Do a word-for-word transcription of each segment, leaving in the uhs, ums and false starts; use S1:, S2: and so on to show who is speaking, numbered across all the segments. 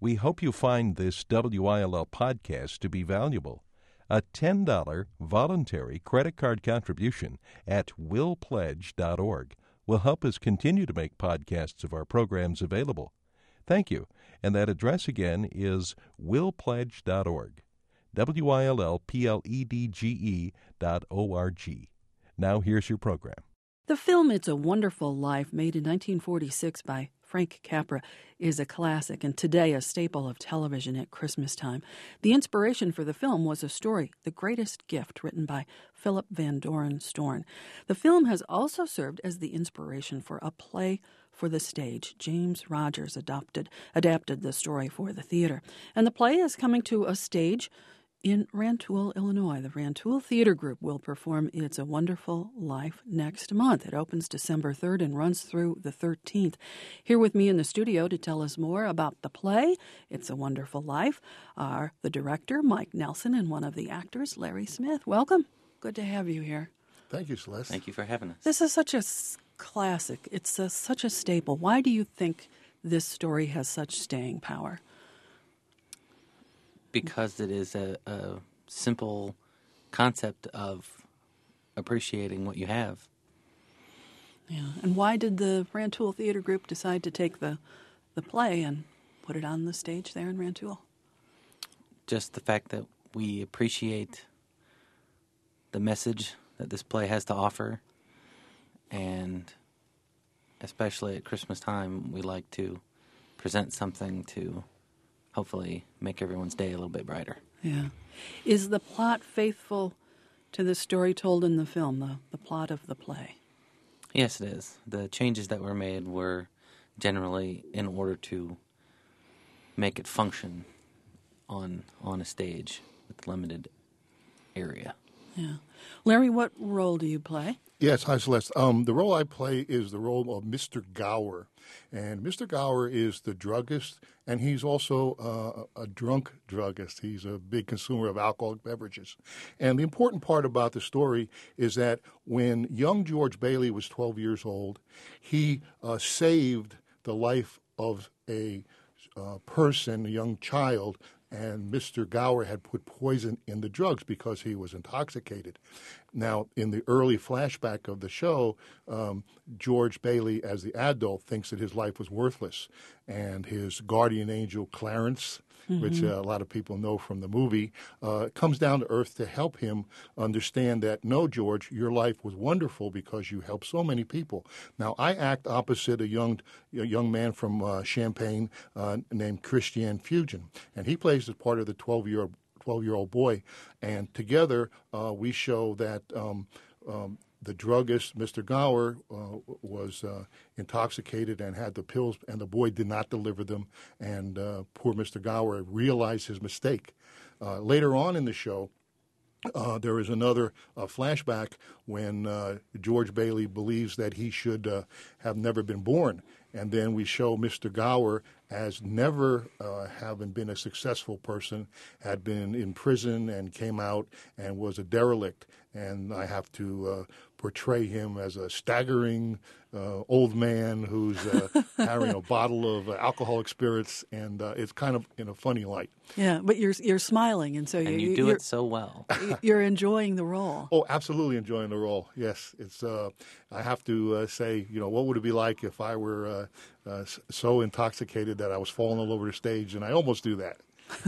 S1: We hope you find this W I L L podcast to be valuable. A ten dollars voluntary credit card contribution at will pledge dot org will help us continue to make podcasts of our programs available. Thank you. And that address again is will pledge dot org. W I L L P L E D G E dot O R G. Now here's your program.
S2: The film It's a Wonderful Life, made in nineteen forty-six by Frank Capra, is a classic and today a staple of television at Christmas time. The inspiration for the film was a story, The Greatest Gift, written by Philip Van Doren Storn. The film has also served as the inspiration for a play for the stage. James Rogers adopted, adapted the story for the theater. And the play is coming to a stage in Rantoul, Illinois. The Rantoul Theater Group will perform It's a Wonderful Life next month. It opens December third and runs through the thirteenth. Here with me in the studio to tell us more about the play, It's a Wonderful Life, are the director, Mike Nelson, and one of the actors, Larry Smith. Welcome. Good to have you here.
S3: Thank you, Celeste.
S4: Thank you for having us.
S2: This is such a s- classic. It's a, such a staple. Why do you think this story has such staying power?
S4: Because it is a, a simple concept of appreciating what you have.
S2: Yeah. And why did the Rantoul Theater Group decide to take the, the play and put it on the stage there in Rantoul?
S4: Just the fact that we appreciate the message that this play has to offer, and especially at Christmas time, we like to present something to hopefully make everyone's day a little bit brighter.
S2: Yeah. Is the plot faithful to the story told in the film, the, the plot of the play?
S4: Yes, it is. The changes that were made were generally in order to make it function on on a stage with limited area.
S2: Yeah. Larry, what role do you play?
S3: Yes, hi, Celeste. Um, the role I play is the role of Mister Gower. And Mister Gower is the druggist, and he's also uh, a drunk druggist. He's a big consumer of alcoholic beverages. And the important part about the story is that when young George Bailey was twelve years old, he uh, saved the life of a uh, person, a young child, and Mister Gower had put poison in the drugs because he was intoxicated. Now, in the early flashback of the show, um, George Bailey, as the adult, thinks that his life was worthless. And his guardian angel, Clarence, mm-hmm. which uh, a lot of people know from the movie, uh, comes down to earth to help him understand that, no, George, your life was wonderful because you helped so many people. Now, I act opposite a young a young man from uh, Champaign uh, named Christian Fugen, and he plays the part of the twelve-year-old twelve-year-old boy, and together uh, we show that um, um, the druggist, Mister Gower, uh, was uh, intoxicated and had the pills, and the boy did not deliver them, and uh, poor Mister Gower realized his mistake. Uh, later on in the show, Uh, there is another uh, flashback when uh, George Bailey believes that he should uh, have never been born. And then we show Mister Gower as never uh, having been a successful person, had been in prison and came out and was a derelict. And I have to uh, portray him as a staggering uh, old man who's uh, carrying a bottle of uh, alcoholic spirits, and uh, it's kind of in a funny light.
S2: Yeah, but you're you're smiling, and so
S4: and
S2: you,
S4: you do
S2: you're,
S4: it so well.
S2: You're enjoying the role.
S3: Oh, absolutely enjoying the role. Yes, it's. Uh, I have to uh, say, you know, what would it be like if I were uh, uh, so intoxicated that I was falling all over the stage, and I almost do that.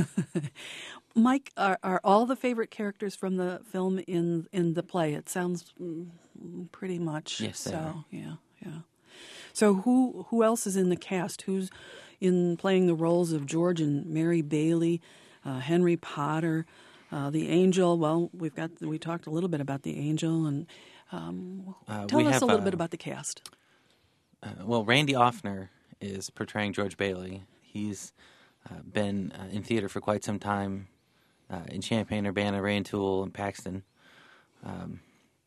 S2: Mike, are, are all the favorite characters from the film in in the play? It sounds mm, pretty much
S4: yes,
S2: so.
S4: Are.
S2: Yeah, yeah. So who who else is in the cast? Who's in playing the roles of George and Mary Bailey, uh, Henry Potter, uh, the Angel? Well, we've got we talked a little bit about the Angel, and um,
S4: uh,
S2: tell us
S4: have,
S2: a little
S4: uh,
S2: bit about the cast.
S4: Uh, well, Randy Offner is portraying George Bailey. He's uh, been uh, in theater for quite some time. Uh, in Champaign, Urbana, Rantoul, and Paxton. Um,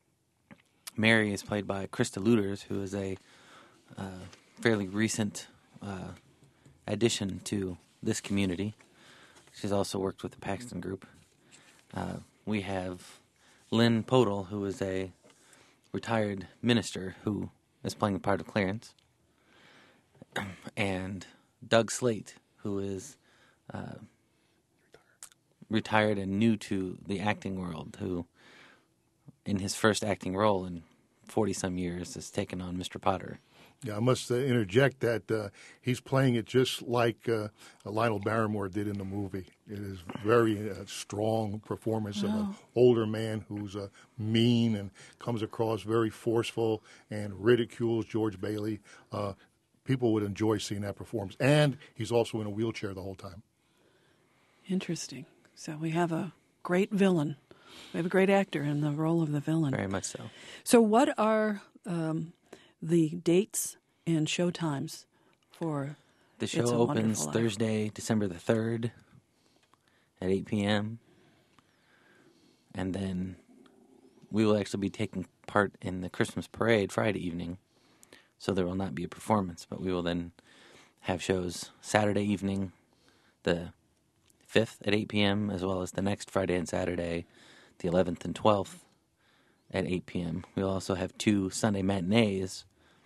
S4: Mary is played by Krista Luters, who is a uh, fairly recent uh, addition to this community. She's also worked with the Paxton Group. Uh, we have Lynn Podel, who is a retired minister who is playing the part of Clarence, and Doug Slate, who is uh, retired and new to the acting world, who, in his first acting role in forty-some years, has taken on Mister Potter.
S3: Yeah, I must uh, interject that uh, he's playing it just like uh, Lionel Barrymore did in the movie. It is very uh, strong performance wow. of an older man who's uh, mean and comes across very forceful and ridicules George Bailey. Uh, people would enjoy seeing that performance. And he's also in a wheelchair the whole time.
S2: Interesting. So we have a great villain. We have a great actor in the role of the villain.
S4: Very much so.
S2: So what are um, the dates and show times for
S4: the show?
S2: It's a
S4: opens
S2: Wonderful
S4: Thursday,
S2: Life?
S4: December the third at eight p.m. And then we will actually be taking part in the Christmas parade Friday evening. So there will not be a performance, but we will then have shows Saturday evening, the fifth at eight p.m., as well as the next Friday and Saturday, the eleventh and twelfth at eight p.m. We'll also have two Sunday matinees,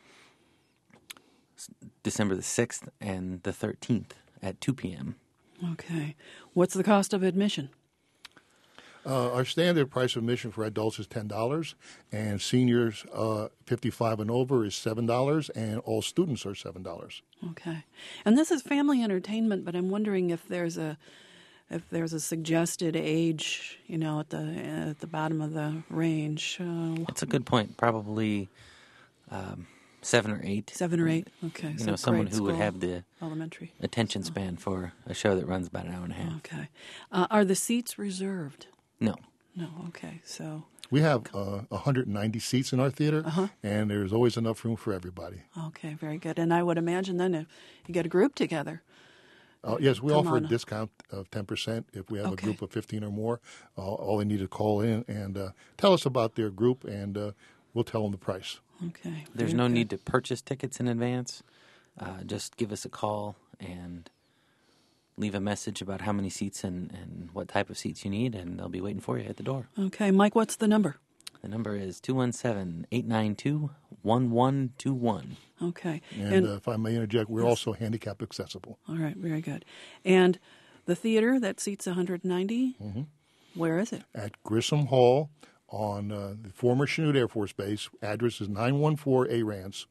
S4: December the sixth and the thirteenth at two p.m.
S2: Okay. What's the cost of admission?
S3: Uh, our standard price of admission for adults is ten dollars, and seniors uh, fifty-five and over is seven dollars, and all students are seven dollars.
S2: Okay. And this is family entertainment, but I'm wondering if there's a if there's a suggested age, you know, at the at the bottom of the range. Uh,
S4: It's a good point. Probably um, seven or eight.
S2: Seven or eight. Okay.
S4: You
S2: so
S4: know, someone
S2: grade
S4: who would
S2: school,
S4: have the
S2: elementary
S4: attention span for a show that runs about an hour and a half.
S2: Okay. Uh, are the seats reserved?
S4: No.
S2: No. Okay. So
S3: we have uh, one hundred ninety seats in our theater,
S2: uh-huh.
S3: and there's always enough room for everybody.
S2: Okay. Very good. And I would imagine then if you get a group together.
S3: Uh, yes, we
S2: Come
S3: offer
S2: on.
S3: a discount of ten percent if we have
S2: Okay.
S3: a group of fifteen or more. Uh, all they need to call in and uh, tell us about their group, and uh, we'll tell them the price.
S2: Okay.
S4: There's
S2: very
S4: no
S2: good.
S4: need to purchase tickets in advance. Uh, just give us a call and leave a message about how many seats and, and what type of seats you need, and they'll be waiting for you at the door.
S2: Okay. Mike, what's the number?
S4: The number is two one seven, eight nine two, one one two one.
S2: Okay.
S3: And, uh, if I may interject, we're also handicap accessible.
S2: All right. Very good. And the theater that seats one hundred ninety,
S3: mm-hmm.
S2: where is it?
S3: At Grissom Hall on uh, the former Chanute Air Force Base. Address is nine one four A Rance.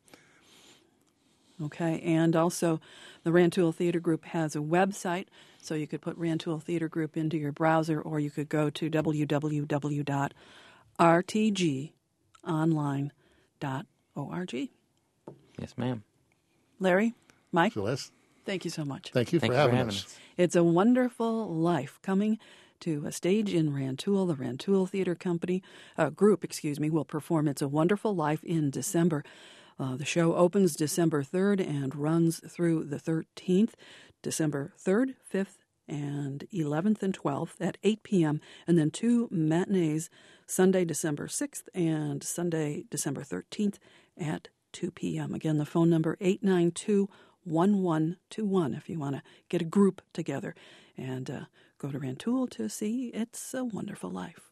S2: Okay, and also the Rantoul Theater Group has a website, so you could put Rantoul Theater Group into your browser, or you could go to w w w dot r t g online dot org.
S4: Yes, ma'am.
S2: Larry, Mike,
S3: Celeste,
S2: thank you so much.
S3: thank you
S4: Thank
S3: for
S4: you
S3: having
S4: for having
S3: us.
S4: us.
S2: It's a Wonderful Life, coming to a stage in Rantoul. The Rantoul Theater Company uh, Group, excuse me, will perform It's a Wonderful Life in December. Uh, the show opens December third and runs through the thirteenth, December third, fifth, and eleventh and twelfth at eight p.m., and then two matinees, Sunday, December sixth and Sunday, December thirteenth at two p.m. Again, the phone number eight nine two, one one two one if you want to get a group together and uh, go to Rantoul to see It's a Wonderful Life.